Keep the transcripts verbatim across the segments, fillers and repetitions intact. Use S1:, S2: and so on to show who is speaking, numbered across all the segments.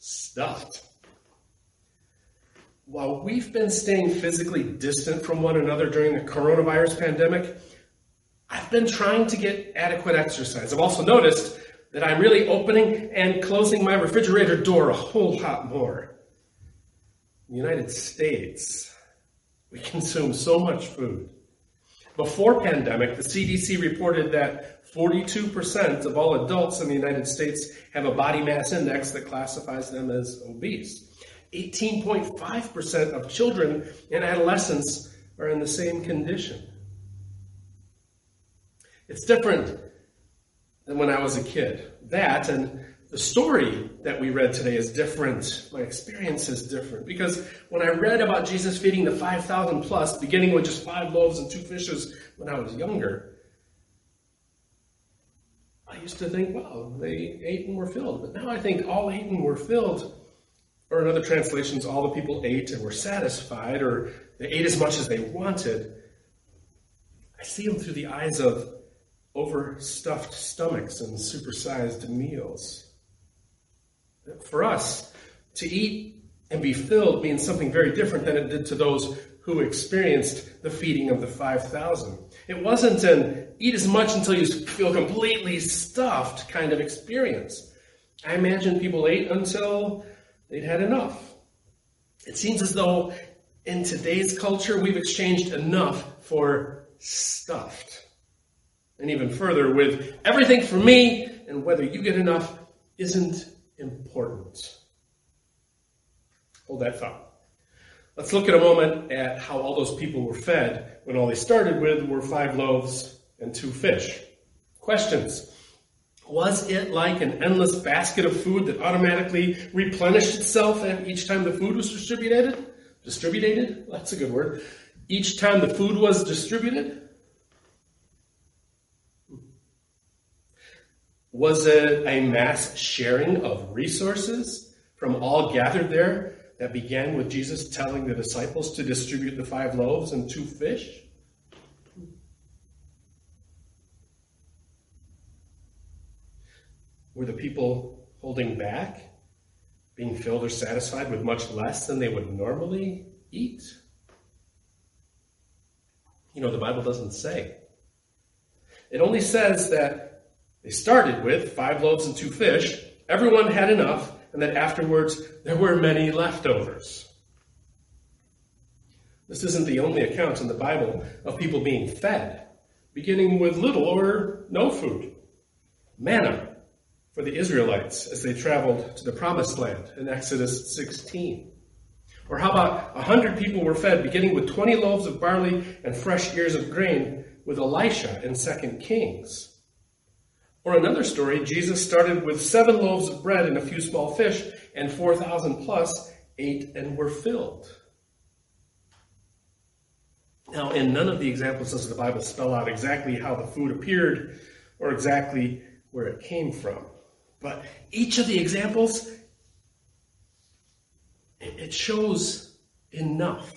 S1: stuffed. While we've been staying physically distant from one another during the coronavirus pandemic, I've been trying to get adequate exercise. I've also noticed that I'm really opening and closing my refrigerator door a whole lot more. In the United States, we consume so much food. Before pandemic, the C D C reported that forty-two percent of all adults in the United States have a body mass index that classifies them as obese. eighteen point five percent of children and adolescents are in the same condition. It's different than when I was a kid. That and the story that we read today is different. My experience is different. Because when I read about Jesus feeding the five thousand plus, beginning with just five loaves and two fishes when I was younger, I used to think, well, they ate and were filled. But now I think all ate and were filled, or in other translations, all the people ate and were satisfied, or they ate as much as they wanted. I see them through the eyes of overstuffed stomachs and supersized meals. For us, to eat and be filled means something very different than it did to those who experienced the feeding of the five thousand. It wasn't an eat as much until you feel completely stuffed kind of experience. I imagine people ate until they'd had enough. It seems as though in today's culture we've exchanged enough for stuffed. And even further, with everything for me and whether you get enough isn't important. Hold that thought. Let's look at a moment at how all those people were fed when all they started with were five loaves and two fish. Questions. Was it like an endless basket of food that automatically replenished itself each time the food was distributed? Distributed? That's a good word. Each time the food was distributed? Was it a mass sharing of resources from all gathered there that began with Jesus telling the disciples to distribute the five loaves and two fish? Were the people holding back, being filled or satisfied with much less than they would normally eat? You know, the Bible doesn't say. It only says that they started with five loaves and two fish, everyone had enough, and that afterwards there were many leftovers. This isn't the only account in the Bible of people being fed, beginning with little or no food. Manna for the Israelites as they traveled to the Promised Land in Exodus sixteen. Or how about a hundred people were fed, beginning with twenty loaves of barley and fresh ears of grain with Elisha in Second Kings. Or another story, Jesus started with seven loaves of bread and a few small fish, and four thousand plus ate and were filled. Now, in none of the examples does the Bible spell out exactly how the food appeared or exactly where it came from. But each of the examples, it shows enough.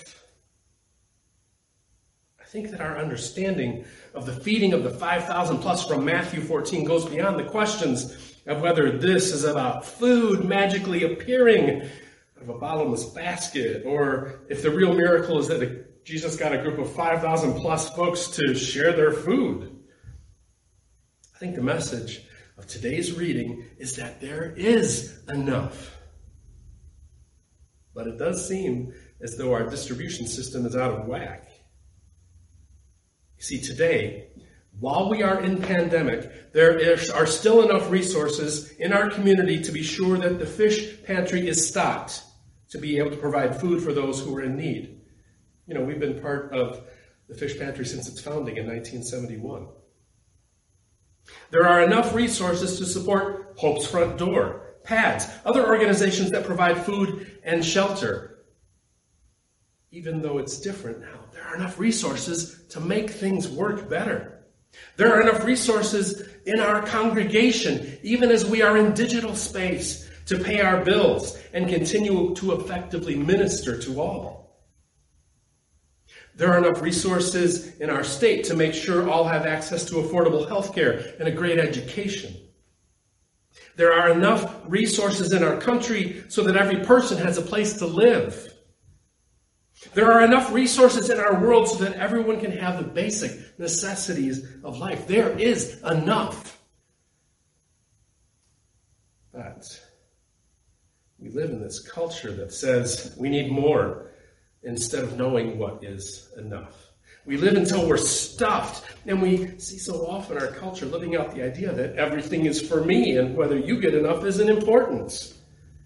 S1: I think that our understanding of the feeding of the five thousand plus from Matthew fourteen goes beyond the questions of whether this is about food magically appearing out of a bottomless basket, or if the real miracle is that Jesus got a group of five thousand plus folks to share their food. I think the message of today's reading is that there is enough. But it does seem as though our distribution system is out of whack. See, today, while we are in pandemic, there is, are still enough resources in our community to be sure that the fish pantry is stocked to be able to provide food for those who are in need. You know, we've been part of the fish pantry since its founding in nineteen seventy-one. There are enough resources to support Hope's Front Door, P A D S, other organizations that provide food and shelter. Even though it's different now, there are enough resources to make things work better. There are enough resources in our congregation, even as we are in digital space, to pay our bills and continue to effectively minister to all. There are enough resources in our state to make sure all have access to affordable health care and a great education. There are enough resources in our country so that every person has a place to live. There are enough resources in our world so that everyone can have the basic necessities of life. There is enough. But we live in this culture that says we need more instead of knowing what is enough. We live until we're stuffed, and we see so often our culture living out the idea that everything is for me and whether you get enough isn't important.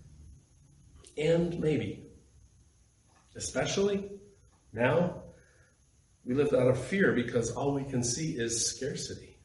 S1: And maybe, especially now, we live out of fear because all we can see is scarcity.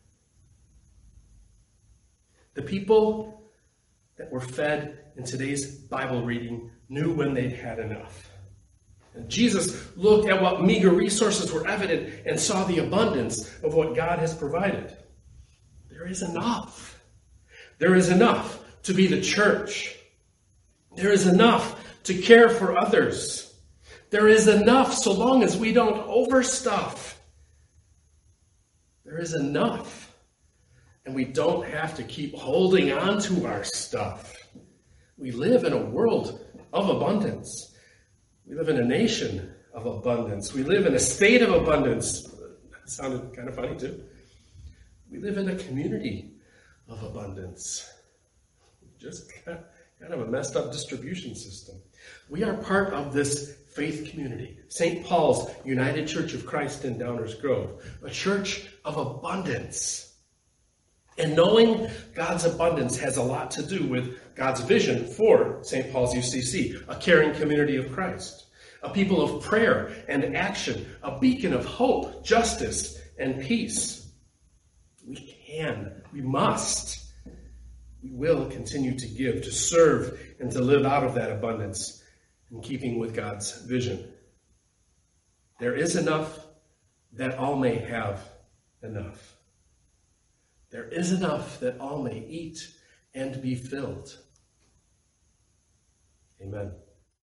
S1: The people that were fed in today's Bible reading knew when they'd had enough. And Jesus looked at what meager resources were evident and saw the abundance of what God has provided. There is enough. There is enough to be the church. There is enough to care for others. There is enough so long as we don't overstuff. There is enough. And we don't have to keep holding on to our stuff. We live in a world of abundance. We live in a nation of abundance. We live in a state of abundance. That sounded kind of funny too. We live in a community of abundance. Just kind of a messed up distribution system. We are part of this faith community, Saint Paul's United Church of Christ in Downers Grove, a church of abundance. And knowing God's abundance has a lot to do with God's vision for Saint Paul's U C C, a caring community of Christ, a people of prayer and action, a beacon of hope, justice, and peace. We can, we must, we will continue to give, to serve, and to live out of that abundance in keeping with God's vision. There is enough that all may have enough. There is enough that all may eat and be filled. Amen.